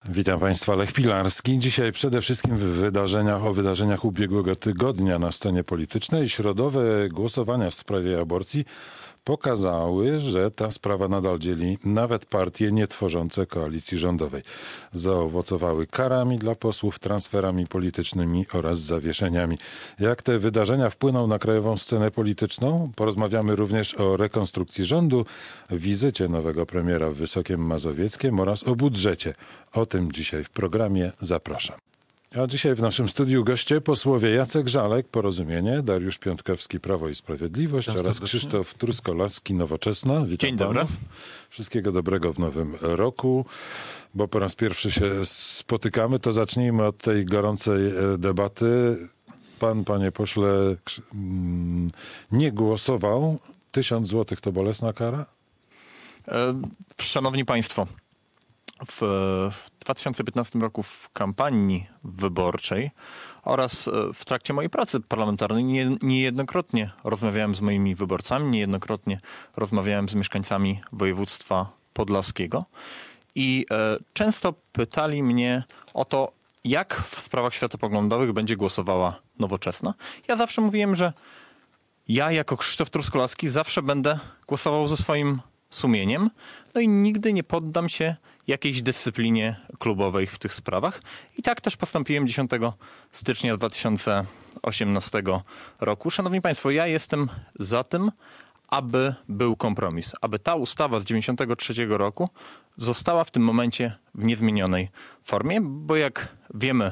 Witam Państwa, Lech Pilarski. Dzisiaj przede wszystkim o wydarzeniach ubiegłego tygodnia na scenie politycznej. Środowe głosowania w sprawie aborcji pokazały, że ta sprawa nadal dzieli nawet partie nietworzące koalicji rządowej. Zaowocowały karami dla posłów, transferami politycznymi oraz zawieszeniami. Jak te wydarzenia wpłyną na krajową scenę polityczną? Porozmawiamy również o rekonstrukcji rządu, wizycie nowego premiera w Wysokiem Mazowieckiem oraz o budżecie. O tym dzisiaj w programie zapraszam. A dzisiaj w naszym studiu goście posłowie Jacek Żalek, Porozumienie, Dariusz Piątkowski, Prawo i Sprawiedliwość oraz Krzysztof Truskolaski, Nowoczesna. Witam Dzień dobry. panów. Wszystkiego dobrego w nowym roku, bo po raz pierwszy się spotykamy. To zacznijmy od tej gorącej debaty. Pan, panie pośle, nie głosował. 1000 złotych to bolesna kara? Szanowni Państwo, w 2015 roku w kampanii wyborczej oraz w trakcie mojej pracy parlamentarnej niejednokrotnie rozmawiałem z moimi wyborcami, niejednokrotnie rozmawiałem z mieszkańcami województwa podlaskiego i często pytali mnie o to, jak w sprawach światopoglądowych będzie głosowała Nowoczesna. Ja zawsze mówiłem, że ja jako Krzysztof Truskolaski zawsze będę głosował ze swoim sumieniem, no i nigdy nie poddam się jakiejś dyscyplinie klubowej w tych sprawach. I tak też postąpiłem 10 stycznia 2018 roku. Szanowni Państwo, ja jestem za tym, aby był kompromis, aby ta ustawa z 1993 roku została w tym momencie w niezmienionej formie, bo jak wiemy,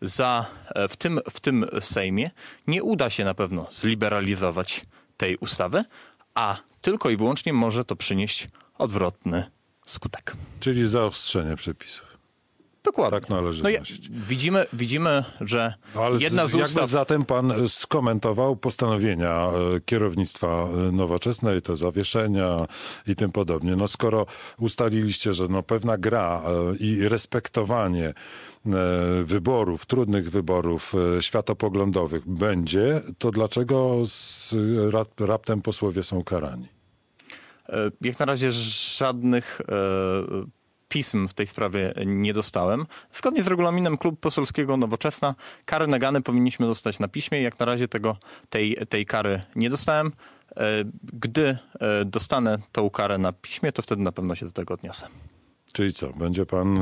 w tym Sejmie nie uda się na pewno zliberalizować tej ustawy, a tylko i wyłącznie może to przynieść odwrotny skutek. Czyli zaostrzenie przepisów. Dokładnie. Tak należy nosić. Widzimy, że jedna z ustaw... Jakby zatem pan skomentował postanowienia kierownictwa Nowoczesnej, te zawieszenia i tym podobnie. No skoro ustaliliście, że pewna gra i respektowanie wyborów, trudnych wyborów światopoglądowych będzie, to dlaczego raptem posłowie są karani? Jak na razie żadnych pism w tej sprawie nie dostałem. Zgodnie z regulaminem Klubu Poselskiego Nowoczesna kary nagane powinniśmy dostać na piśmie. Jak na razie tej kary nie dostałem. Gdy dostanę tą karę na piśmie, to wtedy na pewno się do tego odniosę. Czyli co, będzie pan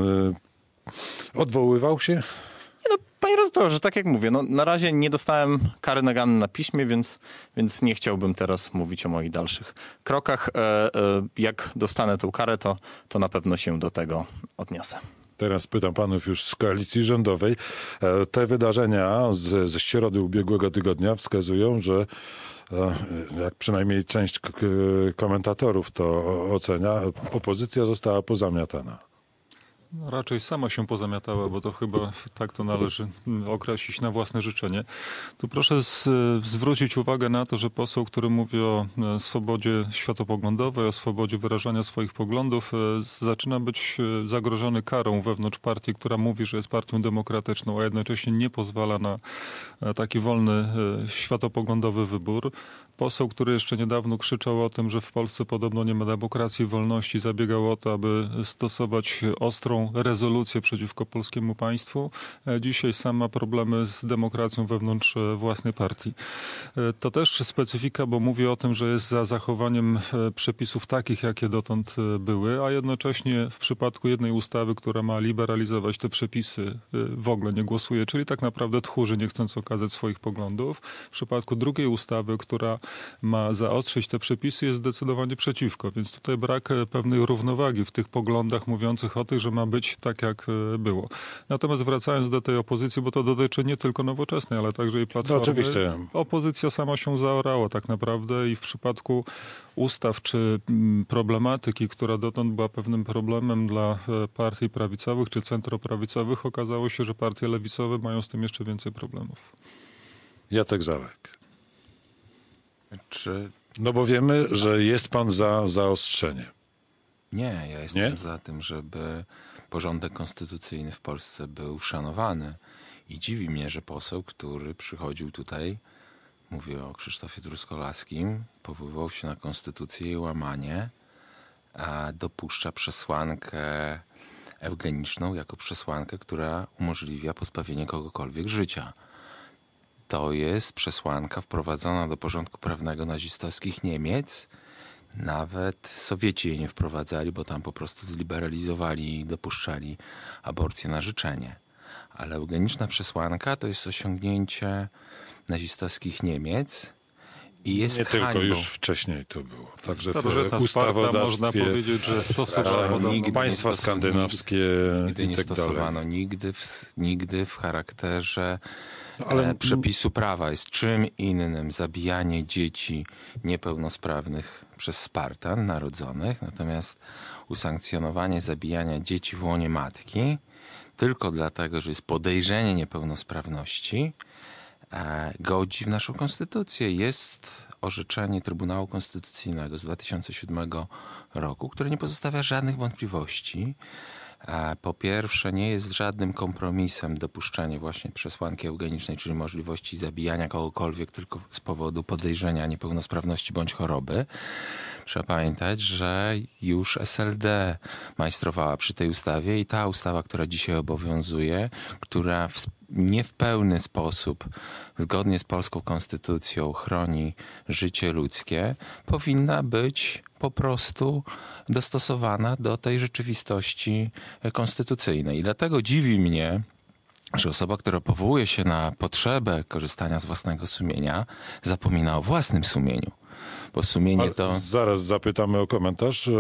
odwoływał się? Panie redaktorze, tak jak mówię, na razie nie dostałem kary nagany na piśmie, więc nie chciałbym teraz mówić o moich dalszych krokach. Jak dostanę tą karę, to na pewno się do tego odniosę. Teraz pytam panów już z koalicji rządowej. Te wydarzenia ze środy ubiegłego tygodnia wskazują, że jak przynajmniej część komentatorów to ocenia, opozycja została pozamiatana. No, raczej sama się pozamiatała, bo to chyba tak to należy określić na własne życzenie. Tu proszę zwrócić uwagę na to, że poseł, który mówi o swobodzie światopoglądowej, o swobodzie wyrażania swoich poglądów, zaczyna być zagrożony karą wewnątrz partii, która mówi, że jest partią demokratyczną, a jednocześnie nie pozwala na taki wolny światopoglądowy wybór. Poseł, który jeszcze niedawno krzyczał o tym, że w Polsce podobno nie ma demokracji i wolności, zabiegał o to, aby stosować ostrą rezolucję przeciwko polskiemu państwu. Dzisiaj sam ma problemy z demokracją wewnątrz własnej partii. To też specyfika, bo mówi o tym, że jest za zachowaniem przepisów takich, jakie dotąd były, a jednocześnie w przypadku jednej ustawy, która ma liberalizować te przepisy, w ogóle nie głosuje, czyli tak naprawdę tchórzy, nie chcąc okazać swoich poglądów. W przypadku drugiej ustawy, która ma zaostrzyć te przepisy, jest zdecydowanie przeciwko, więc tutaj brak pewnej równowagi w tych poglądach mówiących o tym, że ma być tak, jak było. Natomiast wracając do tej opozycji, bo to dotyczy nie tylko Nowoczesnej, ale także i Platformy. No, oczywiście. Opozycja sama się zaorała tak naprawdę i w przypadku ustaw czy problematyki, która dotąd była pewnym problemem dla partii prawicowych czy centroprawicowych, okazało się, że partie lewicowe mają z tym jeszcze więcej problemów. Jacek Żalek. No bo wiemy, że jest pan za zaostrzenie. Nie, ja jestem za tym, żeby porządek konstytucyjny w Polsce był szanowany. I dziwi mnie, że poseł, który przychodził tutaj, mówię o Krzysztofie Truskolaskim, powoływał się na konstytucję i łamanie, a dopuszcza przesłankę eugeniczną jako przesłankę, która umożliwia pozbawienie kogokolwiek życia. To jest przesłanka wprowadzona do porządku prawnego nazistowskich Niemiec. Nawet Sowieci jej nie wprowadzali, bo tam po prostu zliberalizowali i dopuszczali aborcję na życzenie. Ale eugeniczna przesłanka to jest osiągnięcie nazistowskich Niemiec i jest Nie tylko, hańbą. już wcześniej to było. Także Starożytna w Sparta, można ustawodawstwie powiedzieć, że stosowała nigdy nigdy państwa nie stosu- skandynawskie Nigdy i nie tak dalej. stosowano, nigdy w charakterze Ale- przepisu prawa. Jest czym innym zabijanie dzieci niepełnosprawnych przez Spartan narodzonych, natomiast usankcjonowanie zabijania dzieci w łonie matki tylko dlatego, że jest podejrzenie niepełnosprawności, godzi w naszą konstytucję. Jest orzeczenie Trybunału Konstytucyjnego z 2007 roku, które nie pozostawia żadnych wątpliwości. Po pierwsze, nie jest żadnym kompromisem dopuszczenie właśnie przesłanki eugenicznej, czyli możliwości zabijania kogokolwiek tylko z powodu podejrzenia niepełnosprawności bądź choroby. Trzeba pamiętać, że już SLD majstrowała przy tej ustawie i ta ustawa, która dzisiaj obowiązuje, która nie w pełny sposób, zgodnie z polską konstytucją, chroni życie ludzkie, powinna być po prostu dostosowana do tej rzeczywistości konstytucyjnej. I dlatego dziwi mnie, że osoba, która powołuje się na potrzebę korzystania z własnego sumienia, zapomina o własnym sumieniu. Bo sumienie Ale to... zaraz zapytamy o komentarz.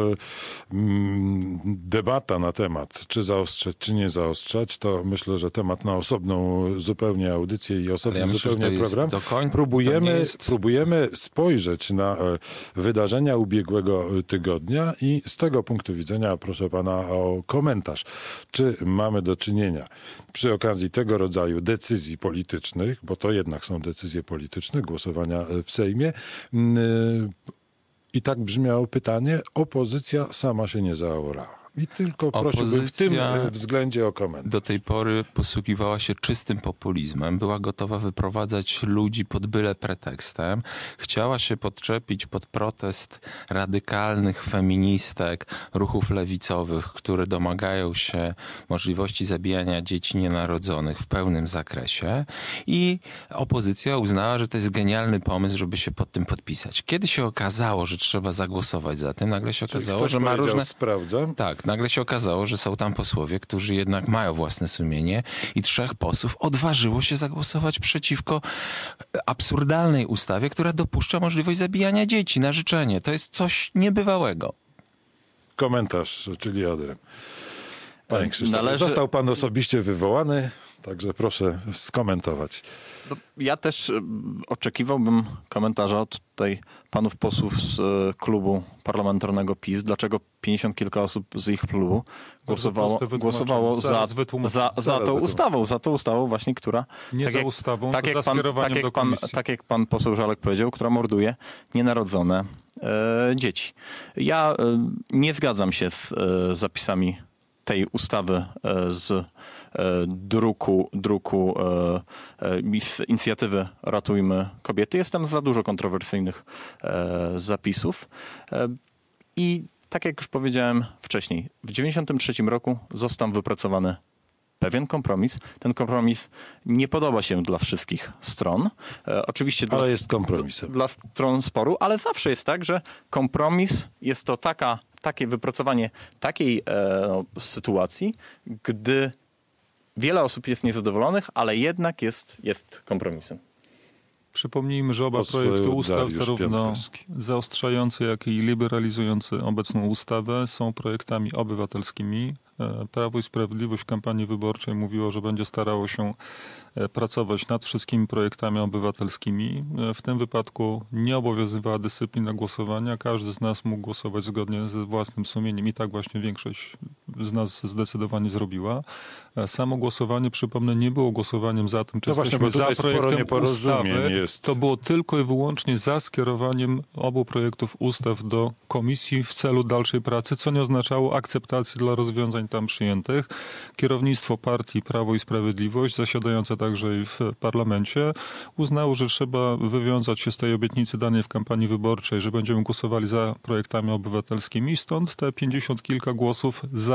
Debata na temat, czy zaostrzać, czy nie zaostrzać, to myślę, że temat na osobną zupełnie audycję i osobny Ale ja myślę, że zupełnie to jest program. do końca- to nie jest- Próbujemy spojrzeć na wydarzenia ubiegłego tygodnia i z tego punktu widzenia proszę pana o komentarz. Czy mamy do czynienia przy okazji tego rodzaju decyzji politycznych, bo to jednak są decyzje polityczne, głosowania w Sejmie, i tak brzmiało pytanie, opozycja sama się nie zaorała. I tylko prosiłbym w tym Opozycja względzie o komentarz. do tej pory posługiwała się czystym populizmem, była gotowa wyprowadzać ludzi pod byle pretekstem, chciała się podczepić pod protest radykalnych feministek, ruchów lewicowych, które domagają się możliwości zabijania dzieci nienarodzonych w pełnym zakresie i opozycja uznała, że to jest genialny pomysł, żeby się pod tym podpisać. Kiedy się okazało, że trzeba zagłosować za tym, nagle się okazało, Ktoś że ma powiedział, różne... sprawdzam. Tak, nagle się okazało, że są tam posłowie, którzy jednak mają własne sumienie i 3 posłów odważyło się zagłosować przeciwko absurdalnej ustawie, która dopuszcza możliwość zabijania dzieci na życzenie. To jest coś niebywałego. Komentarz, czyli Adrem. Panie Krzysztofie, Należy- został pan osobiście wywołany, także proszę skomentować. Ja też oczekiwałbym komentarza od tutaj panów posłów z klubu parlamentarnego PiS. Dlaczego 50 kilka osób z ich klubu głosowało Zaraz wytłumaczę. za tą ustawą właśnie, która... Nie za ustawą, tylko za skierowaniem do komisji. Tak jak pan poseł Żalek powiedział, która morduje nienarodzone dzieci. Ja nie zgadzam się z zapisami tej ustawy z druku z inicjatywy Ratujmy Kobiety. Jest tam za dużo kontrowersyjnych zapisów. I tak jak już powiedziałem wcześniej, w 1993 roku został wypracowany pewien kompromis. Ten kompromis nie podoba się dla wszystkich stron. Oczywiście Ale jest kompromisem. dla stron sporu, ale zawsze jest tak, że kompromis jest to takie wypracowanie takiej sytuacji, gdy wiele osób jest niezadowolonych, ale jednak jest kompromisem. Przypomnijmy, że oba Poseł projekty ustaw, Dariusz zarówno Piontkowski. zaostrzające, jak i liberalizujące obecną ustawę, są projektami obywatelskimi. Prawo i Sprawiedliwość w kampanii wyborczej mówiło, że będzie starało się pracować nad wszystkimi projektami obywatelskimi. W tym wypadku nie obowiązywała dyscyplina głosowania. Każdy z nas mógł głosować zgodnie ze własnym sumieniem i tak właśnie większość z nas zdecydowanie zrobiła. Samo głosowanie, przypomnę, nie było głosowaniem za tym, czy No właśnie, jesteśmy bo tutaj za sporo projektem nieporozumień ustawy. jest. To było tylko i wyłącznie za skierowaniem obu projektów ustaw do komisji w celu dalszej pracy, co nie oznaczało akceptacji dla rozwiązań tam przyjętych. Kierownictwo partii Prawo i Sprawiedliwość, zasiadające także i w parlamencie, uznało, że trzeba wywiązać się z tej obietnicy danej w kampanii wyborczej, że będziemy głosowali za projektami obywatelskimi. Stąd te 50 kilka głosów za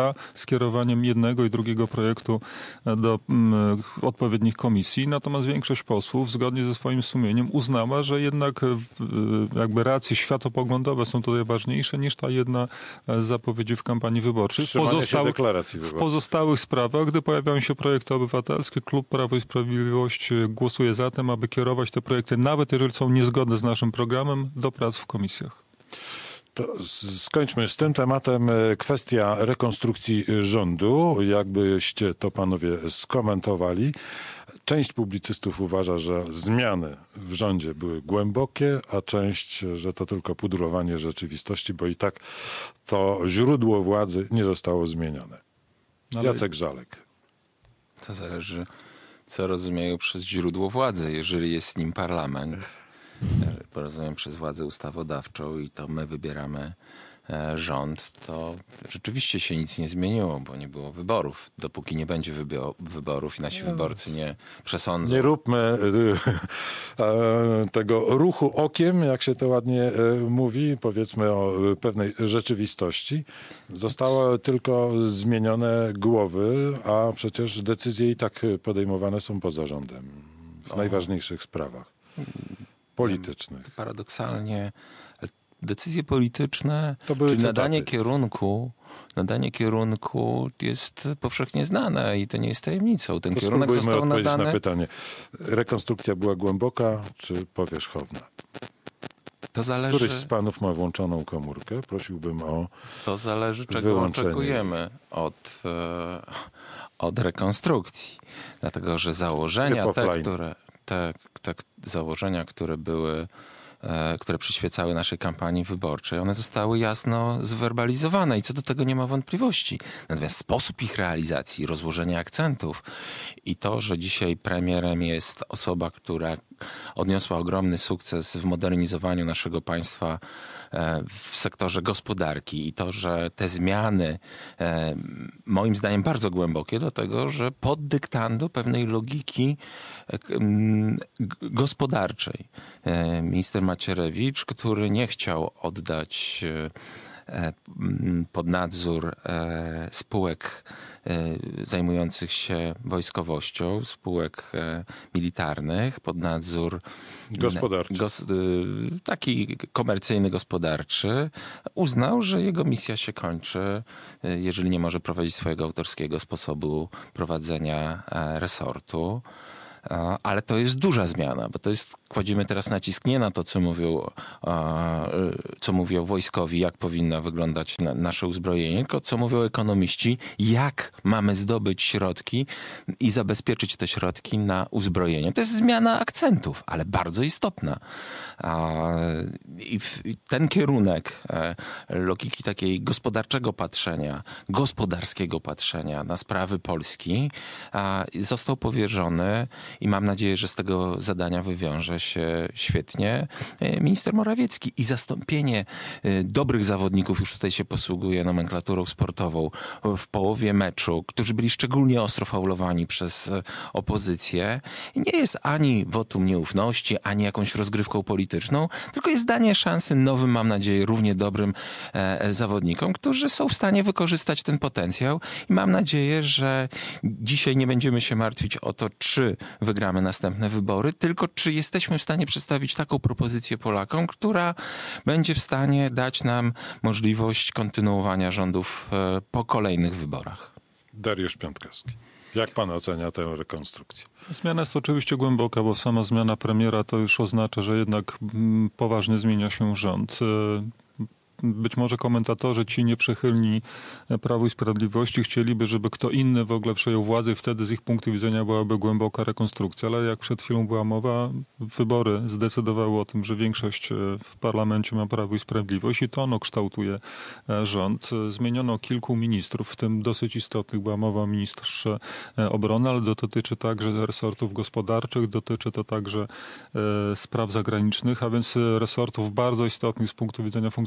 za skierowaniem jednego i drugiego projektu do odpowiednich komisji. Natomiast większość posłów zgodnie ze swoim sumieniem uznała, że jednak jakby racje światopoglądowe są tutaj ważniejsze niż ta jedna z zapowiedzi w kampanii wyborczej. W pozostałych sprawach, gdy pojawiają się projekty obywatelskie, klub Prawo i Sprawiedliwość głosuje za tym, aby kierować te projekty, nawet jeżeli są niezgodne z naszym programem, do prac w komisjach. To skończmy z tym tematem. Kwestia rekonstrukcji rządu. Jakbyście to panowie skomentowali? Część publicystów uważa, że zmiany w rządzie były głębokie, a część, że to tylko pudrowanie rzeczywistości, bo i tak to źródło władzy nie zostało zmienione. Jacek Żalek. To zależy, co rozumieją przez źródło władzy. Jeżeli jest nim parlament, rozumiem przez władzę ustawodawczą i to my wybieramy rząd, to rzeczywiście się nic nie zmieniło, bo nie było wyborów. Dopóki nie będzie wyborów i nasi wyborcy nie przesądzą. Nie róbmy tego ruchu okiem, jak się to ładnie mówi, powiedzmy o pewnej rzeczywistości. Zostały tylko zmienione głowy, a przecież decyzje i tak podejmowane są poza rządem w najważniejszych sprawach politycznych. Paradoksalnie decyzje polityczne, To były czyli cytaty. nadanie kierunku jest powszechnie znane i to nie jest tajemnicą. Ten To kierunek spróbujmy został odpowiedzieć nadany. na pytanie. Rekonstrukcja była głęboka czy powierzchowna? To zależy, Któryś z panów ma włączoną komórkę? Prosiłbym o to zależy czego wyłączenie. oczekujemy od rekonstrukcji. Dlatego, że założenia, założenia, które przyświecały naszej kampanii wyborczej, one zostały jasno zwerbalizowane i co do tego nie ma wątpliwości. Natomiast sposób ich realizacji, rozłożenie akcentów i to, że dzisiaj premierem jest osoba, która odniosła ogromny sukces w modernizowaniu naszego państwa w sektorze gospodarki i to, że te zmiany moim zdaniem bardzo głębokie, dlatego że pod dyktando pewnej logiki gospodarczej. Minister Macierewicz, który nie chciał oddać pod nadzór spółek zajmujących się wojskowością, spółek militarnych, pod nadzór gospodarczy. Taki komercyjny, gospodarczy, uznał, że jego misja się kończy, jeżeli nie może prowadzić swojego autorskiego sposobu prowadzenia resortu. Ale to jest duża zmiana, bo to jest, kładziemy teraz nacisk nie na to, co mówią wojskowi, jak powinno wyglądać nasze uzbrojenie, tylko co mówią ekonomiści, jak mamy zdobyć środki i zabezpieczyć te środki na uzbrojenie. To jest zmiana akcentów, ale bardzo istotna. I ten kierunek logiki takiej gospodarskiego patrzenia na sprawy Polski został powierzony i mam nadzieję, że z tego zadania wywiąże się świetnie minister Morawiecki. I zastąpienie dobrych zawodników, już tutaj się posługuje nomenklaturą sportową, w połowie meczu, którzy byli szczególnie ostro faulowani przez opozycję, nie jest ani wotum nieufności, ani jakąś rozgrywką polityczną, tylko jest danie szansy nowym, mam nadzieję, równie dobrym zawodnikom, którzy są w stanie wykorzystać ten potencjał. I mam nadzieję, że dzisiaj nie będziemy się martwić o to, czy wygramy następne wybory, tylko czy jesteśmy w stanie przedstawić taką propozycję Polakom, która będzie w stanie dać nam możliwość kontynuowania rządów po kolejnych wyborach. Dariusz Piontkowski. Jak pan ocenia tę rekonstrukcję? Zmiana jest oczywiście głęboka, bo sama zmiana premiera to już oznacza, że jednak poważnie zmienia się rząd. Być może komentatorzy ci nieprzychylni Prawu i Sprawiedliwości chcieliby, żeby kto inny w ogóle przejął władzę i wtedy z ich punktu widzenia byłaby głęboka rekonstrukcja. Ale jak przed chwilą była mowa, wybory zdecydowały o tym, że większość w parlamencie ma Prawo i Sprawiedliwość i to ono kształtuje rząd. Zmieniono kilku ministrów, w tym dosyć istotnych była mowa o ministrze obrony, ale dotyczy także resortów gospodarczych, dotyczy to także spraw zagranicznych, a więc resortów bardzo istotnych z punktu widzenia funkcjonowania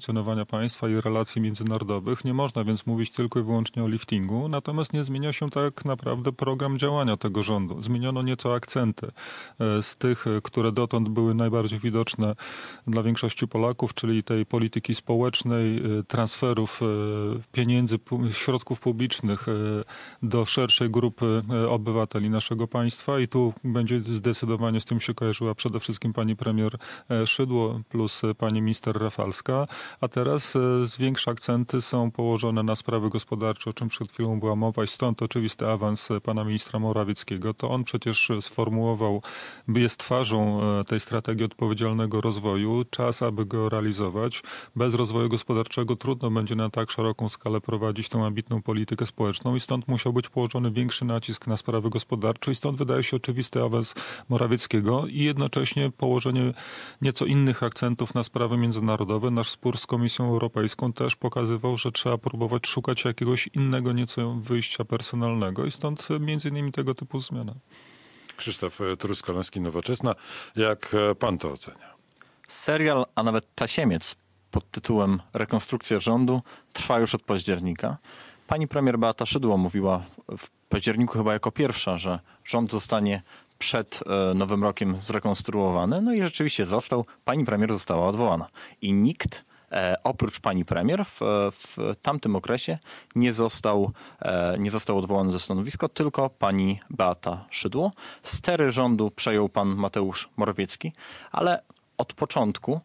zarządzania państwa i relacji międzynarodowych. Nie można więc mówić tylko i wyłącznie o liftingu, natomiast nie zmienia się tak naprawdę program działania tego rządu. Zmieniono nieco akcenty z tych, które dotąd były najbardziej widoczne dla większości Polaków, czyli tej polityki społecznej, transferów pieniędzy, środków publicznych do szerszej grupy obywateli naszego państwa i tu będzie zdecydowanie z tym się kojarzyła przede wszystkim pani premier Szydło plus pani minister Rafalska, a teraz większe akcenty są położone na sprawy gospodarcze, o czym przed chwilą była mowa i stąd oczywisty awans pana ministra Morawieckiego. To on przecież sformułował, jest twarzą tej strategii odpowiedzialnego rozwoju. Czas, aby go realizować. Bez rozwoju gospodarczego trudno będzie na tak szeroką skalę prowadzić tą ambitną politykę społeczną i stąd musiał być położony większy nacisk na sprawy gospodarcze i stąd wydaje się oczywisty awans Morawieckiego i jednocześnie położenie nieco innych akcentów na sprawy międzynarodowe. Nasz spór z Komisją Europejską też pokazywał, że trzeba próbować szukać jakiegoś innego nieco wyjścia personalnego i stąd między innymi tego typu zmiana. Krzysztof Truskolaski, Nowoczesna. Jak pan to ocenia? Serial, a nawet tasiemiec pod tytułem Rekonstrukcja rządu trwa już od października. Pani premier Beata Szydło mówiła w październiku chyba jako pierwsza, że rząd zostanie przed Nowym Rokiem zrekonstruowany. No i rzeczywiście został. Pani premier została odwołana. I nikt oprócz pani premier w tamtym okresie nie został odwołany ze stanowiska, tylko pani Beata Szydło. Stery rządu przejął pan Mateusz Morawiecki, ale od początku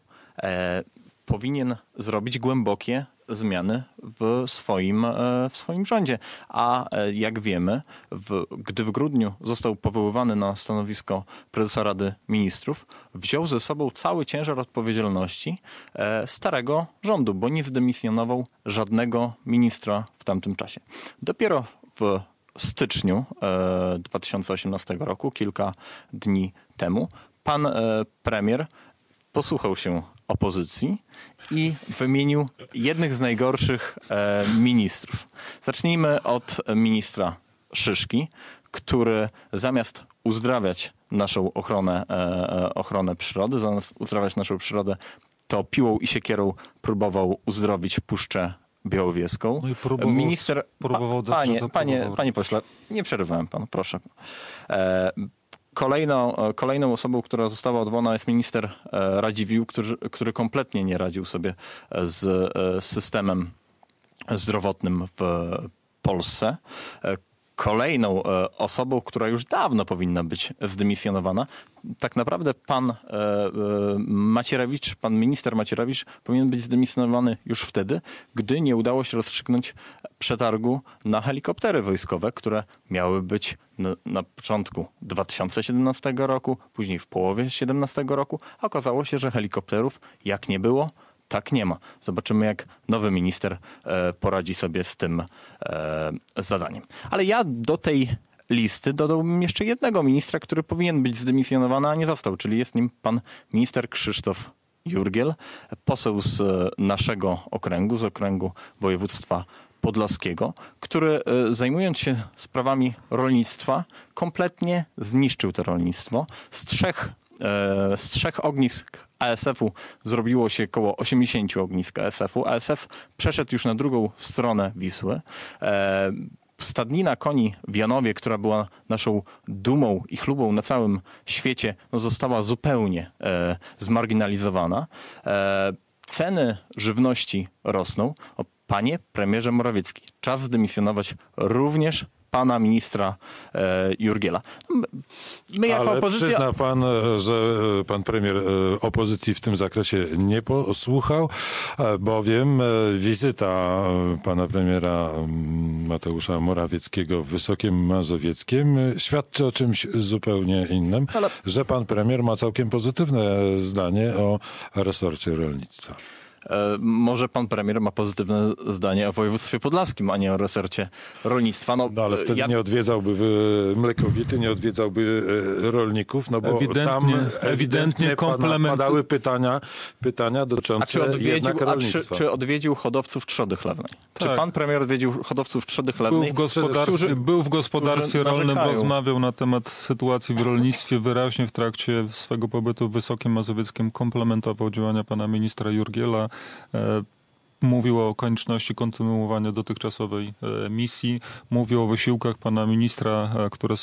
powinien zrobić głębokie zmiany w swoim rządzie. A jak wiemy, gdy w grudniu został powoływany na stanowisko prezesa Rady Ministrów, wziął ze sobą cały ciężar odpowiedzialności starego rządu, bo nie zdymisjonował żadnego ministra w tamtym czasie. Dopiero w styczniu 2018 roku, kilka dni temu, pan premier posłuchał się opozycji i wymienił jednych z najgorszych ministrów. Zacznijmy od ministra Szyszki, który zamiast uzdrawiać naszą ochronę przyrody, zamiast uzdrawiać naszą przyrodę, to piłą i siekierą próbował uzdrowić Puszczę Białowieską. No i próbował Panie pośle, nie przerywałem panu, proszę. Kolejną osobą, która została odwołana, jest minister Radziwiłł, który kompletnie nie radził sobie z systemem zdrowotnym w Polsce. Kolejną osobą, która już dawno powinna być zdymisjonowana, tak naprawdę pan minister Macierewicz powinien być zdymisjonowany już wtedy, gdy nie udało się rozstrzygnąć przetargu na helikoptery wojskowe, które miały być na początku 2017 roku, później w połowie 2017 roku. Okazało się, że helikopterów jak nie było, tak nie ma. Zobaczymy, jak nowy minister poradzi sobie z tym zadaniem. Ale ja do tej listy dodałbym jeszcze jednego ministra, który powinien być zdymisjonowany, a nie został, czyli jest nim pan minister Krzysztof Jurgiel, poseł z naszego okręgu, z okręgu województwa podlaskiego, który zajmując się sprawami rolnictwa, kompletnie zniszczył to rolnictwo. Z trzech ognisk ASF-u zrobiło się około 80 ognisk ASF-u. ASF przeszedł już na drugą stronę Wisły. Stadnina koni w Janowie, która była naszą dumą i chlubą na całym świecie, została zupełnie zmarginalizowana. Ceny żywności rosną. Panie premierze Morawiecki, czas zdymisjonować również pana ministra Jurgiela. My jako Ale opozycja... przyzna pan, że pan premier opozycji w tym zakresie nie posłuchał, bowiem wizyta pana premiera Mateusza Morawieckiego w Wysokim Mazowieckim świadczy o czymś zupełnie innym, że pan premier ma całkiem pozytywne zdanie o resorcie rolnictwa. Może pan premier ma pozytywne zdanie o województwie podlaskim, a nie o resorcie rolnictwa. No ale wtedy nie odwiedzałby mlekowity, nie odwiedzałby rolników, no bo ewidentnie padały pytania dotyczące jednak rolnictwa. Czy odwiedził hodowców trzody chlewnej? Tak. Czy pan premier odwiedził hodowców trzody chlewnej? Był w gospodarstwie rolnym, rozmawiał na temat sytuacji w rolnictwie. Wyraźnie w trakcie swego pobytu w Wysokim Mazowieckim komplementował działania pana ministra Jurgiela. mówił o konieczności kontynuowania dotychczasowej misji, mówił o wysiłkach pana ministra, które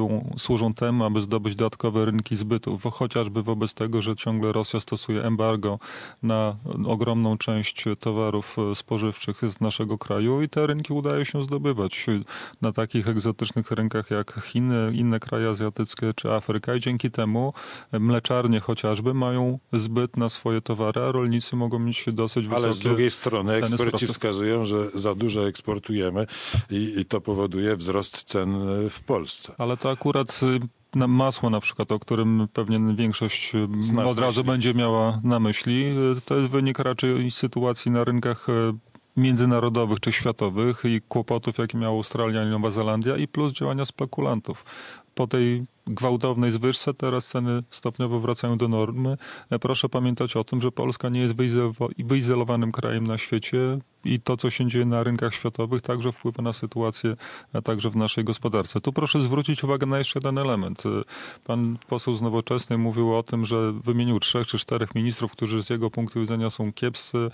służą temu, aby zdobyć dodatkowe rynki zbytu, chociażby wobec tego, że ciągle Rosja stosuje embargo na ogromną część towarów spożywczych z naszego kraju i te rynki udaje się zdobywać na takich egzotycznych rynkach jak Chiny, inne kraje azjatyckie czy Afryka i dzięki temu mleczarnie chociażby mają zbyt na swoje towary, a rolnicy mogą mieć dosyć wysokie Ale z drugiej strony ceny eksperci surowców. wskazują, że za dużo eksportujemy i to powoduje wzrost cen w Polsce. Ale to akurat masło na przykład, o którym pewnie większość nas od razu myśli. będzie miała na myśli, to jest wynik raczej sytuacji na rynkach międzynarodowych czy światowych i kłopotów, jakie miała Australia i Nowa Zelandia i plus działania spekulantów. Po tej gwałtownej zwyżce teraz ceny stopniowo wracają do normy. Proszę pamiętać o tym, że Polska nie jest wyizolowanym krajem na świecie i to, co się dzieje na rynkach światowych, także wpływa na sytuację także w naszej gospodarce. Tu proszę zwrócić uwagę na jeszcze jeden element. Pan poseł z Nowoczesnej mówił o tym, że wymienił 3 czy 4 ministrów, którzy z jego punktu widzenia są kiepscy.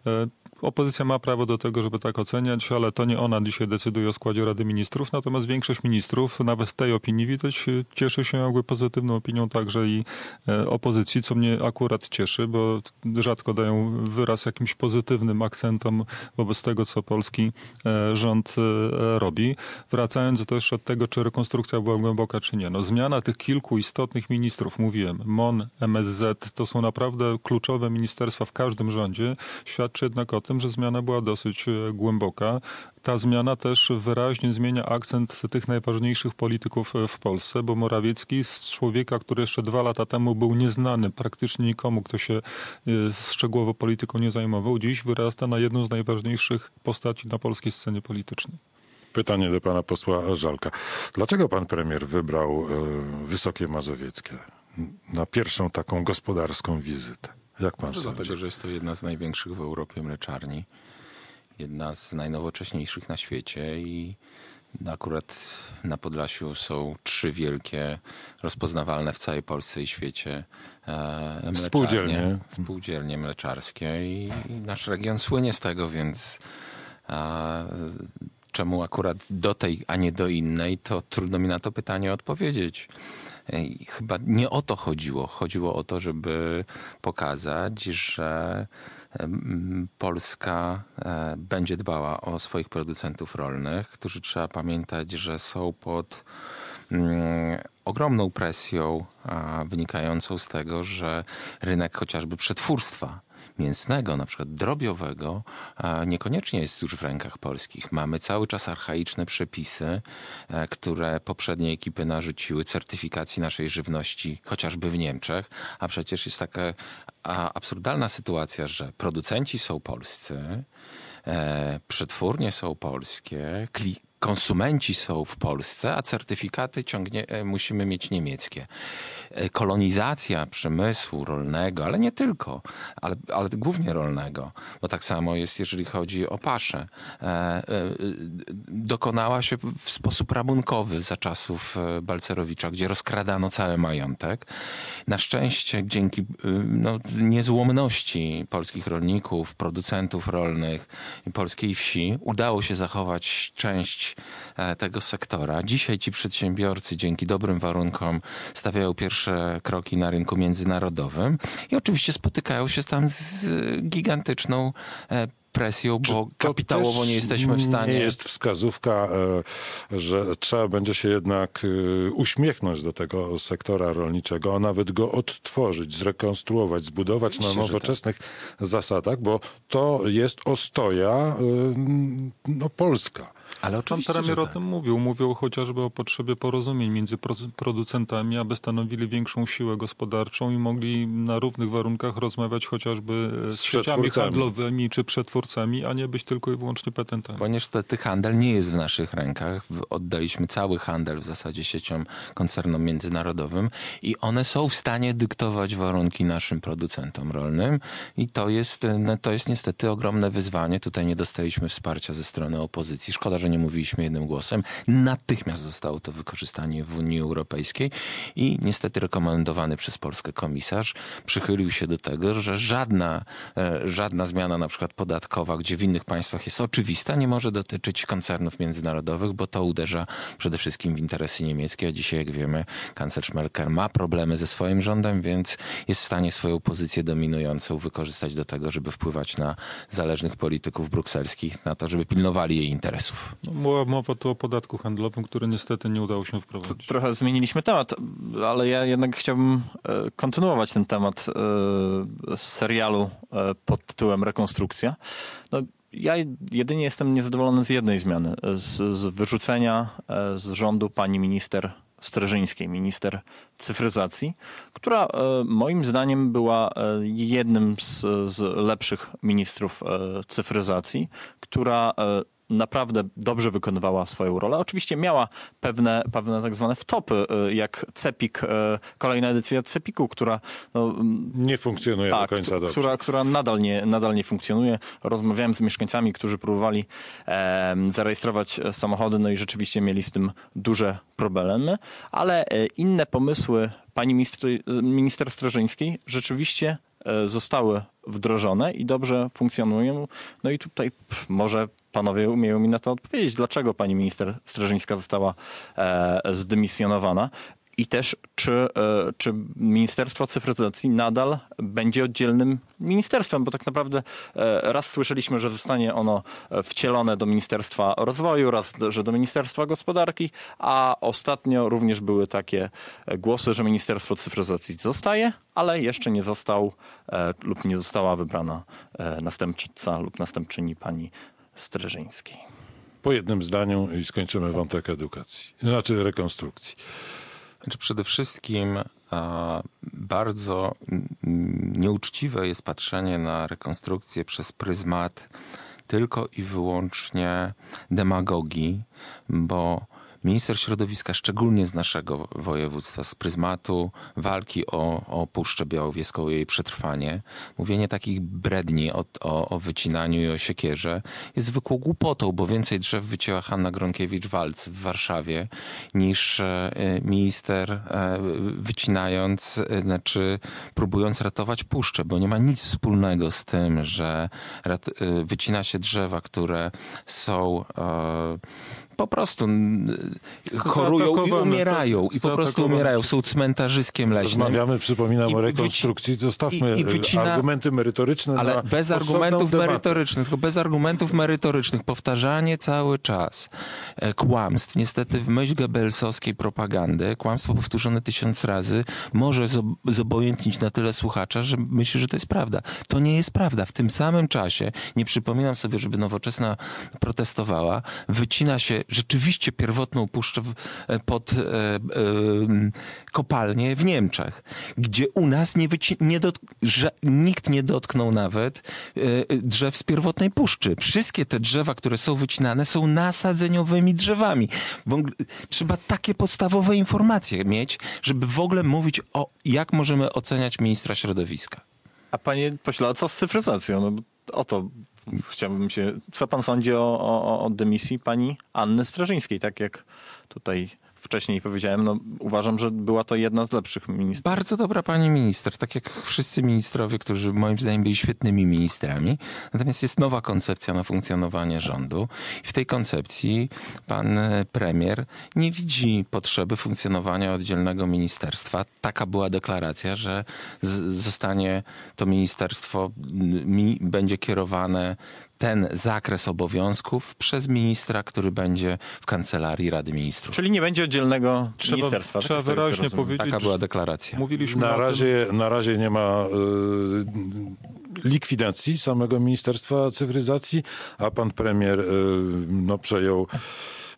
Opozycja ma prawo do tego, żeby tak oceniać, ale to nie ona dzisiaj decyduje o składzie Rady Ministrów, natomiast większość ministrów, nawet w tej opinii widać, cieszy się jakby pozytywną opinią także i opozycji, co mnie akurat cieszy, bo rzadko dają wyraz jakimś pozytywnym akcentom wobec tego, co polski rząd robi. Wracając to jeszcze od tego, czy rekonstrukcja była głęboka, czy nie. No, zmiana tych kilku istotnych ministrów, mówiłem, MON, MSZ, to są naprawdę kluczowe ministerstwa w każdym rządzie, świadczy jednak o tym, że zmiana była dosyć głęboka. Ta zmiana też wyraźnie zmienia akcent tych najważniejszych polityków w Polsce, bo Morawiecki z człowieka, który jeszcze 2 lata temu był nieznany praktycznie nikomu, kto się szczegółowo polityką nie zajmował, dziś wyrasta na jedną z najważniejszych postaci na polskiej scenie politycznej. Pytanie do pana posła Żalka. Dlaczego pan premier wybrał Wysokie Mazowieckie na pierwszą taką gospodarską wizytę? Jak pan sądzi? Dlatego, że jest to jedna z największych w Europie mleczarni. Jedna z najnowocześniejszych na świecie i akurat na Podlasiu są 3 wielkie, rozpoznawalne w całej Polsce i świecie spółdzielnie mleczarskie i nasz region słynie z tego, więc czemu akurat do tej, a nie do innej, to trudno mi na to pytanie odpowiedzieć. I chyba nie o to chodziło. Chodziło o to, żeby pokazać, że Polska będzie dbała o swoich producentów rolnych, którzy trzeba pamiętać, że są pod ogromną presją wynikającą z tego, że rynek chociażby przetwórstwa mięsnego, na przykład drobiowego, niekoniecznie jest już w rękach polskich. Mamy cały czas archaiczne przepisy, które poprzednie ekipy narzuciły certyfikacji naszej żywności, chociażby w Niemczech, a przecież jest taka absurdalna sytuacja, że producenci są polscy, przetwórnie są polskie, konsumenci są w Polsce, a certyfikaty musimy mieć niemieckie. Kolonizacja przemysłu rolnego, ale nie tylko, ale głównie rolnego, bo tak samo jest, jeżeli chodzi o paszę. Dokonała się w sposób rabunkowy za czasów Balcerowicza, gdzie rozkradano cały majątek. Na szczęście dzięki niezłomności polskich rolników, producentów rolnych i polskiej wsi udało się zachować część tego sektora. Dzisiaj ci przedsiębiorcy dzięki dobrym warunkom stawiają pierwsze kroki na rynku międzynarodowym i oczywiście spotykają się tam z gigantyczną presją, bo kapitałowo nie jesteśmy w stanie. Nie jest wskazówka, że trzeba będzie się jednak uśmiechnąć do tego sektora rolniczego, a nawet go odtworzyć, zrekonstruować, zbudować na nowoczesnych zasadach, bo to jest ostoja polska. Ale Pan oczywiście, premier że o tym mówił. Mówił chociażby o potrzebie porozumień między producentami, aby stanowili większą siłę gospodarczą i mogli na równych warunkach rozmawiać chociażby z sieciami handlowymi czy przetwórcami, a nie być tylko i wyłącznie petentami. Bo niestety handel nie jest w naszych rękach. Oddaliśmy cały handel w zasadzie sieciom, koncernom międzynarodowym i one są w stanie dyktować warunki naszym producentom rolnym i to jest niestety ogromne wyzwanie. Tutaj nie dostaliśmy wsparcia ze strony opozycji. Szkoda, że nie mówiliśmy jednym głosem. Natychmiast zostało to wykorzystanie w Unii Europejskiej i niestety rekomendowany przez Polskę komisarz przychylił się do tego, że żadna zmiana na przykład podatkowa, gdzie w innych państwach jest oczywista, nie może dotyczyć koncernów międzynarodowych, bo to uderza przede wszystkim w interesy niemieckie, a dzisiaj, jak wiemy, kanclerz Merkel ma problemy ze swoim rządem, więc jest w stanie swoją pozycję dominującą wykorzystać do tego, żeby wpływać na zależnych polityków brukselskich, na to, żeby pilnowali jej interesów. Była mowa tu o podatku handlowym, który niestety nie udało się wprowadzić. Trochę zmieniliśmy temat, ale ja jednak chciałbym kontynuować ten temat z serialu pod tytułem Rekonstrukcja. No, ja jedynie jestem niezadowolony z jednej zmiany, z wyrzucenia z rządu pani minister Streżyńskiej, minister cyfryzacji, która moim zdaniem była jednym z lepszych ministrów cyfryzacji, która naprawdę dobrze wykonywała swoją rolę. Oczywiście miała pewne tak zwane wtopy, jak CEPIK, kolejna edycja CEPIK-u, która nie funkcjonuje do końca dobrze. Która nadal nie funkcjonuje. Rozmawiałem z mieszkańcami, którzy próbowali zarejestrować samochody, no i rzeczywiście mieli z tym duże problemy, ale inne pomysły pani minister Streżyńskiej rzeczywiście zostały wdrożone i dobrze funkcjonują. No i tutaj może panowie umieją mi na to odpowiedzieć, dlaczego pani minister Streżyńska została zdymisjonowana i też czy Ministerstwo Cyfryzacji nadal będzie oddzielnym ministerstwem, bo tak naprawdę raz słyszeliśmy, że zostanie ono wcielone do Ministerstwa Rozwoju, raz, że do Ministerstwa Gospodarki, a ostatnio również były takie głosy, że Ministerstwo Cyfryzacji zostaje, ale jeszcze nie został lub nie została wybrana następca lub następczyni pani Streżyńskiej. Po jednym zdaniu i skończymy wątek edukacji, znaczy rekonstrukcji. Znaczy przede wszystkim bardzo nieuczciwe jest patrzenie na rekonstrukcję przez pryzmat tylko i wyłącznie demagogii, bo minister środowiska, szczególnie z naszego województwa, z pryzmatu walki o Puszczę Białowieską i jej przetrwanie, mówienie takich bredni o wycinaniu i o siekierze jest zwykłą głupotą, bo więcej drzew wycięła Hanna Gronkiewicz-Waltz w Warszawie niż minister wycinając, znaczy próbując ratować Puszczę, bo nie ma nic wspólnego z tym, że wycina się drzewa, które są po prostu chorują i umierają. I po prostu umierają. Są cmentarzyskiem leśnym. Rozmawiamy, przypominam, o rekonstrukcji. Zostawmy argumenty merytoryczne. Ale bez argumentów merytorycznych, tylko bez argumentów merytorycznych. Powtarzanie cały czas kłamstw. Niestety w myśl Goebbelsowskiej propagandy kłamstwo powtórzone 1000 razy może zobojętnić na tyle słuchacza, że myśli, że to jest prawda. To nie jest prawda. W tym samym czasie, nie przypominam sobie, żeby Nowoczesna protestowała, wycina się rzeczywiście pierwotną puszczę pod kopalnię w Niemczech, gdzie u nas nikt nie dotknął nawet drzew z pierwotnej puszczy. Wszystkie te drzewa, które są wycinane, są nasadzeniowymi drzewami. Bo trzeba takie podstawowe informacje mieć, żeby w ogóle mówić jak możemy oceniać ministra środowiska. A panie pośle, a co z cyfryzacją? No, o to chciałbym się... Co pan sądzi o dymisji pani Anny Streżyńskiej? Tak jak tutaj wcześniej powiedziałem, no uważam, że była to jedna z lepszych ministrów. Bardzo dobra pani minister, tak jak wszyscy ministrowie, którzy moim zdaniem byli świetnymi ministrami. Natomiast jest nowa koncepcja na funkcjonowanie rządu. I w tej koncepcji pan premier nie widzi potrzeby funkcjonowania oddzielnego ministerstwa. Taka była deklaracja, że zostanie to ministerstwo, będzie kierowane ten zakres obowiązków przez ministra, który będzie w Kancelarii Rady Ministrów. Czyli nie będzie oddzielnego ministerstwa. Trzeba wyraźnie powiedzieć. Taka była deklaracja. Mówiliśmy Na razie nie ma likwidacji samego Ministerstwa Cyfryzacji, a pan premier przejął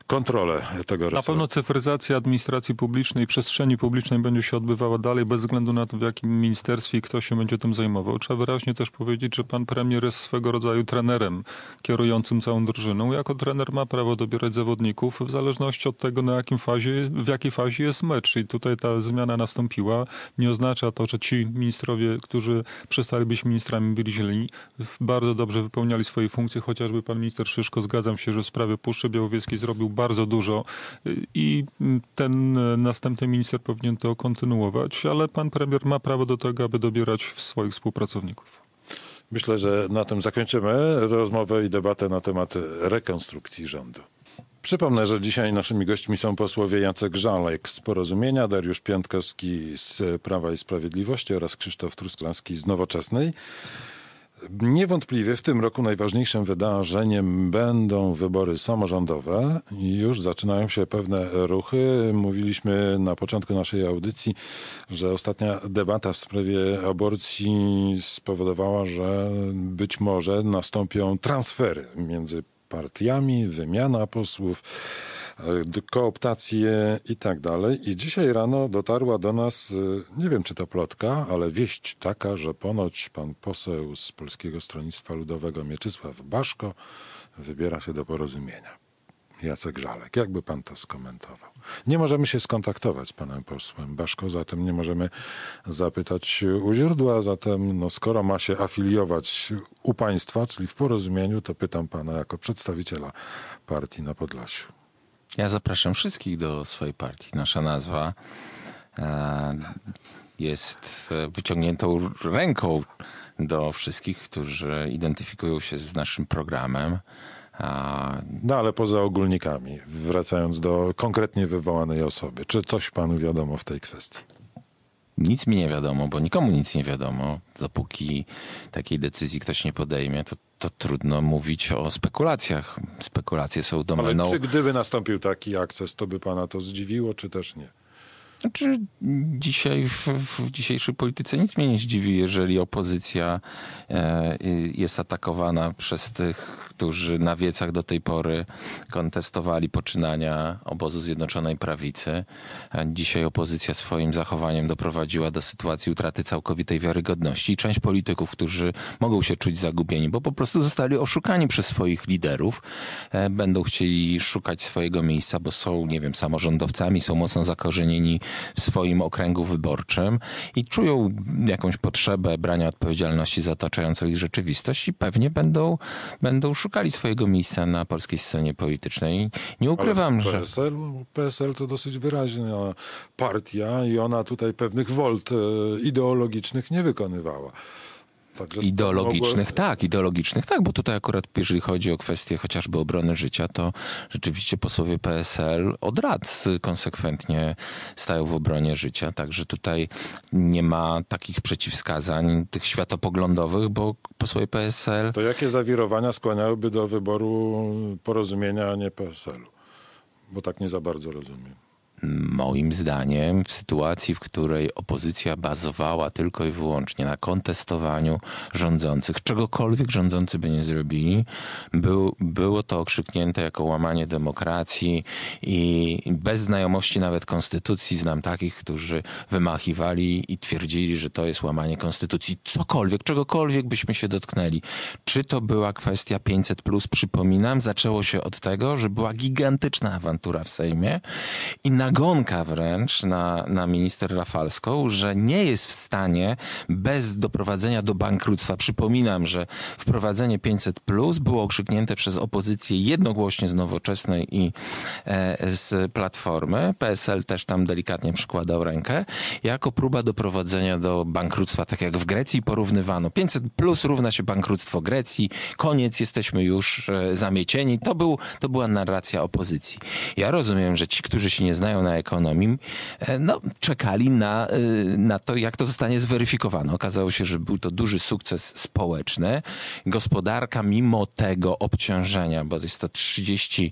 kontrolę tego Na resortu. pewno cyfryzacja administracji publicznej, przestrzeni publicznej będzie się odbywała dalej, bez względu na to, w jakim ministerstwie i kto się będzie tym zajmował. Trzeba wyraźnie też powiedzieć, że pan premier jest swego rodzaju trenerem kierującym całą drużyną. Jako trener ma prawo dobierać zawodników w zależności od tego, w jakiej fazie jest mecz. I tutaj ta zmiana nastąpiła. Nie oznacza to, że ci ministrowie, którzy przestali być ministrami, byli źli. Bardzo dobrze wypełniali swoje funkcje, chociażby pan minister Szyszko, zgadzam się, że w sprawie Puszczy Białowieskiej zrobił bardzo dużo i ten następny minister powinien to kontynuować, ale pan premier ma prawo do tego, aby dobierać swoich współpracowników. Myślę, że na tym zakończymy rozmowę i debatę na temat rekonstrukcji rządu. Przypomnę, że dzisiaj naszymi gośćmi są posłowie Jacek Żalek z Porozumienia, Dariusz Piątkowski z Prawa i Sprawiedliwości oraz Krzysztof Truskolaski z Nowoczesnej. Niewątpliwie w tym roku najważniejszym wydarzeniem będą wybory samorządowe i już zaczynają się pewne ruchy. Mówiliśmy na początku naszej audycji, że ostatnia debata w sprawie aborcji spowodowała, że być może nastąpią transfery między partiami, wymiana posłów, kooptacje i tak dalej. I dzisiaj rano dotarła do nas, nie wiem czy to plotka, ale wieść taka, że ponoć pan poseł z Polskiego Stronnictwa Ludowego Mieczysław Baszko wybiera się do Porozumienia. Jacek Żalek. Jakby pan to skomentował? Nie możemy się skontaktować z panem posłem Baszko, zatem nie możemy zapytać u źródła, zatem no, skoro ma się afiliować u państwa, czyli w Porozumieniu, to pytam pana jako przedstawiciela partii na Podlasiu. Ja zapraszam wszystkich do swojej partii. Nasza nazwa jest wyciągniętą ręką do wszystkich, którzy identyfikują się z naszym programem. No ale poza ogólnikami, wracając do konkretnie wywołanej osoby, czy coś panu wiadomo w tej kwestii? Nic mi nie wiadomo, bo nikomu nic nie wiadomo. Dopóki takiej decyzji ktoś nie podejmie, to trudno mówić o spekulacjach. Spekulacje są domeną... Ale czy gdyby nastąpił taki akces, to by pana to zdziwiło, czy też nie? Znaczy, dzisiaj w dzisiejszej polityce nic mnie nie zdziwi, jeżeli opozycja jest atakowana przez tych, którzy na wiecach do tej pory kontestowali poczynania obozu Zjednoczonej Prawicy. A dzisiaj opozycja swoim zachowaniem doprowadziła do sytuacji utraty całkowitej wiarygodności. I część polityków, którzy mogą się czuć zagubieni, bo po prostu zostali oszukani przez swoich liderów, będą chcieli szukać swojego miejsca, bo są, nie wiem, samorządowcami, są mocno zakorzenieni w swoim okręgu wyborczym i czują jakąś potrzebę brania odpowiedzialności za otaczającą ich rzeczywistość i pewnie będą szukali swojego miejsca na polskiej scenie politycznej. Nie ukrywam, że... PSL to dosyć wyraźna partia i ona tutaj pewnych wolt ideologicznych nie wykonywała. Także Ideologicznych tak, bo tutaj akurat jeżeli chodzi o kwestię chociażby obrony życia, to rzeczywiście posłowie PSL od lat konsekwentnie stają w obronie życia, także tutaj nie ma takich przeciwwskazań, tych światopoglądowych, bo posłowie PSL... To jakie zawirowania skłaniałyby do wyboru Porozumienia, a nie PSL-u? Bo tak nie za bardzo rozumiem. Moim zdaniem w sytuacji, w której opozycja bazowała tylko i wyłącznie na kontestowaniu rządzących, czegokolwiek rządzący by nie zrobili, było to okrzyknięte jako łamanie demokracji i bez znajomości nawet konstytucji znam takich, którzy wymachiwali i twierdzili, że to jest łamanie konstytucji. Cokolwiek, czegokolwiek byśmy się dotknęli. Czy to była kwestia 500+, przypominam, zaczęło się od tego, że była gigantyczna awantura w Sejmie i nagonka wręcz na minister Rafalską, że nie jest w stanie bez doprowadzenia do bankructwa. Przypominam, że wprowadzenie 500+ było okrzyknięte przez opozycję jednogłośnie z Nowoczesnej i z Platformy. PSL też tam delikatnie przykładał rękę, jako próba doprowadzenia do bankructwa, tak jak w Grecji porównywano. 500+ równa się bankructwo Grecji, koniec, jesteśmy już zamiecieni. To była narracja opozycji. Ja rozumiem, że ci, którzy się nie znają na ekonomii, czekali na to, jak to zostanie zweryfikowane. Okazało się, że był to duży sukces społeczny. Gospodarka mimo tego obciążenia, bo jest to 30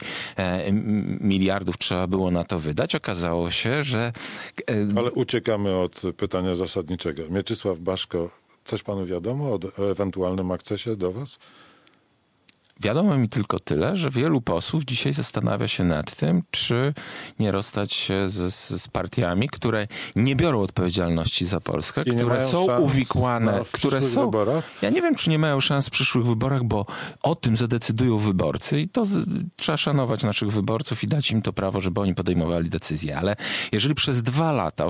miliardów trzeba było na to wydać, okazało się, że... Ale uciekamy od pytania zasadniczego. Mieczysław Baszko, coś panu wiadomo o ewentualnym akcesie do was? Wiadomo mi tylko tyle, że wielu posłów dzisiaj zastanawia się nad tym, czy nie rozstać się z partiami, które nie biorą odpowiedzialności za Polskę, I nie które mają są szans uwikłane, w które przyszłych są... wyborach? Ja nie wiem, czy nie mają szans w przyszłych wyborach, bo o tym zadecydują wyborcy i to trzeba szanować naszych wyborców i dać im to prawo, żeby oni podejmowali decyzje. Ale jeżeli przez 2 lata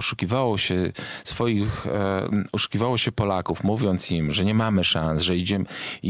oszukiwało się Polaków, mówiąc im, że nie mamy szans, że idziemy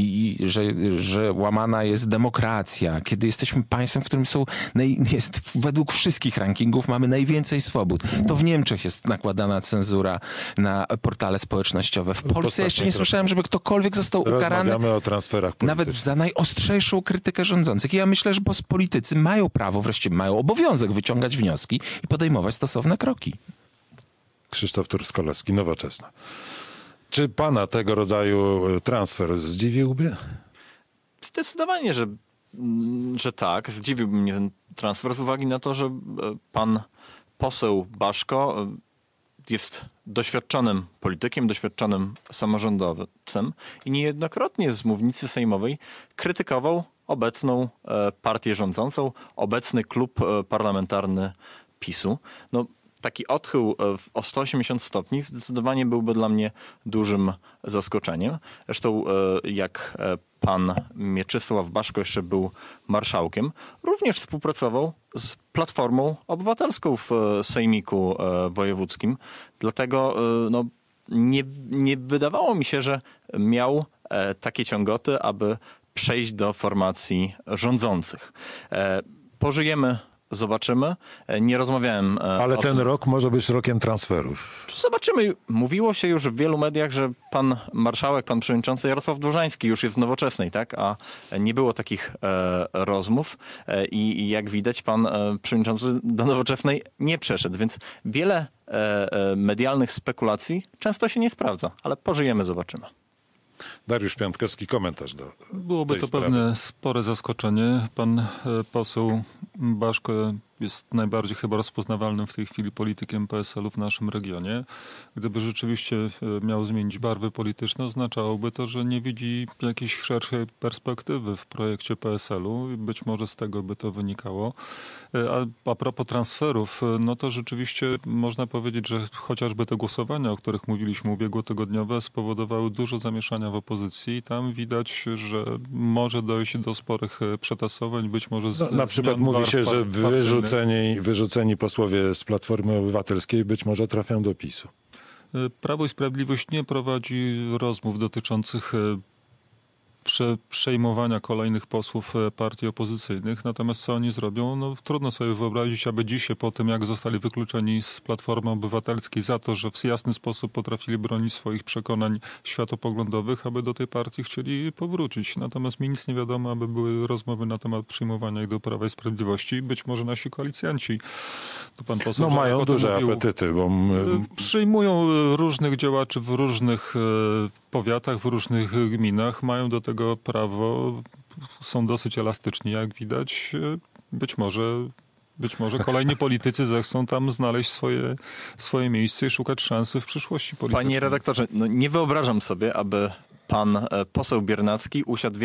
że łamana jest demokracja, kiedy jesteśmy państwem, w którym jest według wszystkich rankingów mamy najwięcej swobód. To w Niemczech jest nakładana cenzura na portale społecznościowe. W Polsce jeszcze nie słyszałem, żeby ktokolwiek został ukarany Rozmawiamy o transferach politycznych. nawet za najostrzejszą krytykę rządzących. I ja myślę, że politycy mają prawo, wreszcie mają obowiązek wyciągać wnioski i podejmować stosowne kroki. Krzysztof Truskolaski, Nowoczesna. Czy pana tego rodzaju transfer zdziwiłby? Zdecydowanie, że tak. Zdziwiłby mnie ten transfer z uwagi na to, że pan poseł Baszko jest doświadczonym politykiem, doświadczonym samorządowcem i niejednokrotnie z mównicy sejmowej krytykował obecną partię rządzącą, obecny klub parlamentarny PiS-u. No, taki odchył o 180 stopni zdecydowanie byłby dla mnie dużym zaskoczeniem. Zresztą jak pan Mieczysław Baszko jeszcze był marszałkiem, również współpracował z Platformą Obywatelską w Sejmiku Wojewódzkim. Dlatego nie wydawało mi się, że miał takie ciągoty, aby przejść do formacji rządzących. Pożyjemy, zobaczymy. Nie rozmawiałem Ale ten rok może być rokiem transferów. Zobaczymy. Mówiło się już w wielu mediach, że pan marszałek, pan przewodniczący Jarosław Dworzański już jest w Nowoczesnej, tak? A nie było takich rozmów i jak widać pan przewodniczący do Nowoczesnej nie przeszedł, więc wiele medialnych spekulacji często się nie sprawdza, ale pożyjemy, zobaczymy. Dariusz Piątkowski, komentarz do Byłoby tej to sprawy. pewne spore zaskoczenie. Pan poseł Baszko jest najbardziej chyba rozpoznawalnym w tej chwili politykiem PSL-u w naszym regionie. Gdyby rzeczywiście miał zmienić barwy polityczne, oznaczałoby to, że nie widzi jakiejś szerszej perspektywy w projekcie PSL-u. Być może z tego by to wynikało. A propos transferów, no to rzeczywiście można powiedzieć, że chociażby te głosowania, o których mówiliśmy ubiegłotygodniowe, spowodowały dużo zamieszania w opozycji. Tam widać, że może dojść do sporych przetasowań, być może Na przykład mówi się, że wyrzuceni posłowie z Platformy Obywatelskiej być może trafią do PiS-u. Prawo i Sprawiedliwość nie prowadzi rozmów dotyczących przejmowania kolejnych posłów partii opozycyjnych. Natomiast co oni zrobią? No, trudno sobie wyobrazić, aby dzisiaj po tym, jak zostali wykluczeni z Platformy Obywatelskiej za to, że w jasny sposób potrafili bronić swoich przekonań światopoglądowych, aby do tej partii chcieli powrócić. Natomiast mi nic nie wiadomo, aby były rozmowy na temat przyjmowania ich do Prawa i Sprawiedliwości. Być może nasi koalicjanci, to pan poseł Mają duże apetyty, bo przyjmują różnych działaczy w różnych powiatach, w różnych gminach, mają do tego prawo, są dosyć elastyczni, jak widać. Być może kolejni politycy zechcą tam znaleźć swoje miejsce i szukać szansy w przyszłości politycznej. Panie redaktorze, no nie wyobrażam sobie, aby pan poseł Biernacki usiadł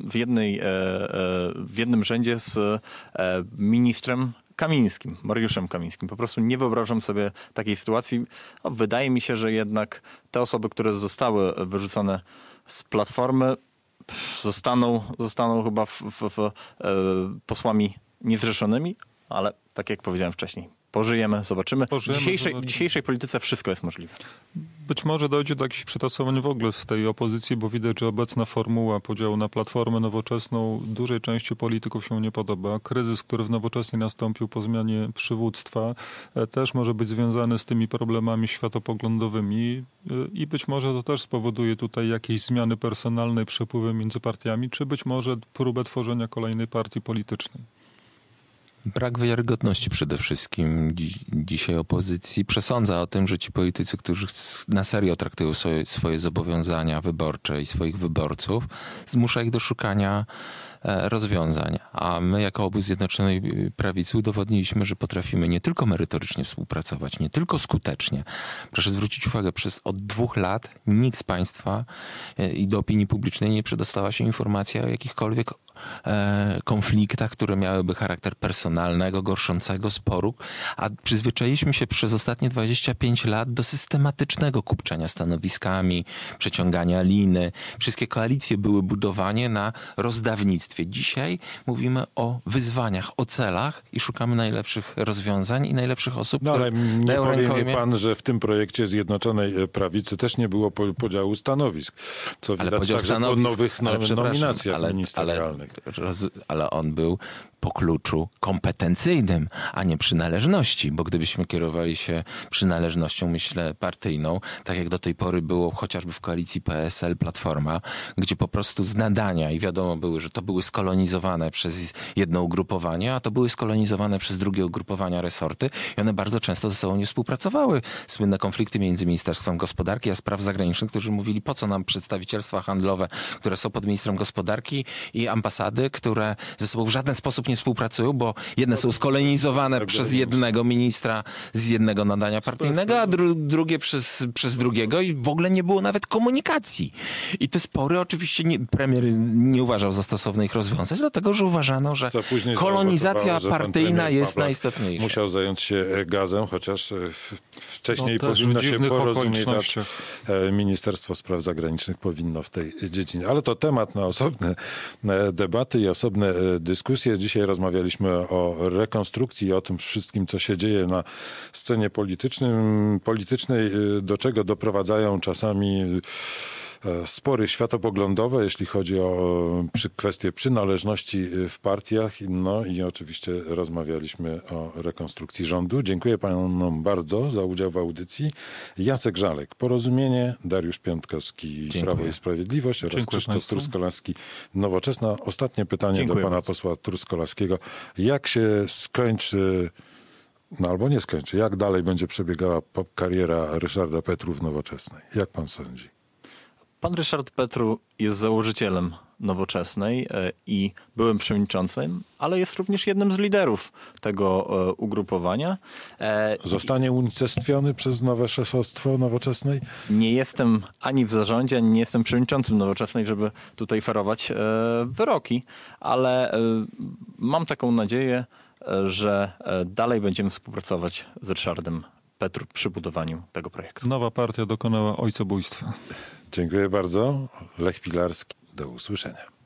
w jednym rzędzie z ministrem Kamińskim, Mariuszem Kamińskim. Po prostu nie wyobrażam sobie takiej sytuacji. No, wydaje mi się, że jednak te osoby, które zostały wyrzucone z Platformy, zostaną chyba posłami niezrzeszonymi, ale tak jak powiedziałem wcześniej, pożyjemy, zobaczymy. W dzisiejszej polityce wszystko jest możliwe. Być może dojdzie do jakichś przetasowań w ogóle w tej opozycji, bo widać, że obecna formuła podziału na Platformę Nowoczesną dużej części polityków się nie podoba. Kryzys, który w Nowoczesnej nastąpił po zmianie przywództwa, też może być związany z tymi problemami światopoglądowymi i być może to też spowoduje tutaj jakieś zmiany personalne, przepływy między partiami, czy być może próbę tworzenia kolejnej partii politycznej. Brak wiarygodności przede wszystkim dzisiaj opozycji przesądza o tym, że ci politycy, którzy na serio traktują swoje zobowiązania wyborcze i swoich wyborców, zmusza ich do szukania rozwiązań. A my jako obóz Zjednoczonej Prawicy udowodniliśmy, że potrafimy nie tylko merytorycznie współpracować, nie tylko skutecznie. Proszę zwrócić uwagę, od 2 lat nikt z państwa i do opinii publicznej nie przedostała się informacja o jakichkolwiek konfliktach, które miałyby charakter personalnego, gorszącego sporu, a przyzwyczailiśmy się przez ostatnie 25 lat do systematycznego kupczenia stanowiskami, przeciągania liny. Wszystkie koalicje były budowane na rozdawnictwie. Dzisiaj mówimy o wyzwaniach, o celach i szukamy najlepszych rozwiązań i najlepszych osób, No które ale nie dają powie mi rękojmię. pan, że w tym projekcie Zjednoczonej Prawicy też nie było podziału stanowisk, co widać podział także po stanowisk, nowych ale przepraszam, nominacjach ministerialnych. Ale on był po kluczu kompetencyjnym, a nie przynależności, bo gdybyśmy kierowali się przynależnością, myślę, partyjną, tak jak do tej pory było chociażby w koalicji PSL, Platforma, gdzie po prostu z nadania i wiadomo było, że to były skolonizowane przez jedno ugrupowanie, a to były skolonizowane przez drugie ugrupowania resorty i one bardzo często ze sobą nie współpracowały. Słynne konflikty między Ministerstwem Gospodarki a Spraw Zagranicznych, którzy mówili, po co nam przedstawicielstwa handlowe, które są pod ministrem gospodarki i ambasady, które ze sobą w żaden sposób nie współpracują, bo jedne są skolonizowane przez jednego ministra z jednego nadania partyjnego, a drugie przez drugiego i w ogóle nie było nawet komunikacji. I te spory oczywiście premier nie uważał za stosowne ich rozwiązać, dlatego że uważano, że Co później kolonizacja zaowocowało, że pan partyjna premier jest Pawlak najistotniejsza. musiał zająć się gazem, chociaż wcześniej No też w powinno się dziwnych porozumieć. okolicznościach. Ministerstwo Spraw Zagranicznych powinno w tej dziedzinie. Ale to temat na osobne debaty i osobne dyskusje. Dzisiaj rozmawialiśmy o rekonstrukcji i o tym wszystkim, co się dzieje na scenie politycznej, do czego doprowadzają czasami spory światopoglądowe, jeśli chodzi o kwestie przynależności w partiach. No i oczywiście rozmawialiśmy o rekonstrukcji rządu. Dziękuję panom bardzo za udział w audycji. Jacek Żalek, Porozumienie, Dariusz Piątkowski, Dziękuję. Prawo i Sprawiedliwość oraz Dziękuję Krzysztof państwu. Truskolaski, Nowoczesna. Ostatnie pytanie Dziękuję do pana bardzo. posła Truskolaskiego. Jak się skończy, no albo nie skończy, jak dalej będzie przebiegała kariera Ryszarda Petru w Nowoczesnej? Jak pan sądzi? Pan Ryszard Petru jest założycielem Nowoczesnej i byłym przewodniczącym, ale jest również jednym z liderów tego ugrupowania. Zostanie unicestwiony przez nowe szefostwo Nowoczesnej? Nie jestem ani w zarządzie, ani nie jestem przewodniczącym Nowoczesnej, żeby tutaj ferować wyroki, ale mam taką nadzieję, że dalej będziemy współpracować z Ryszardem Petru przy budowaniu tego projektu. Nowa partia dokonała ojcobójstwa. Dziękuję bardzo. Lech Pilarski. Do usłyszenia.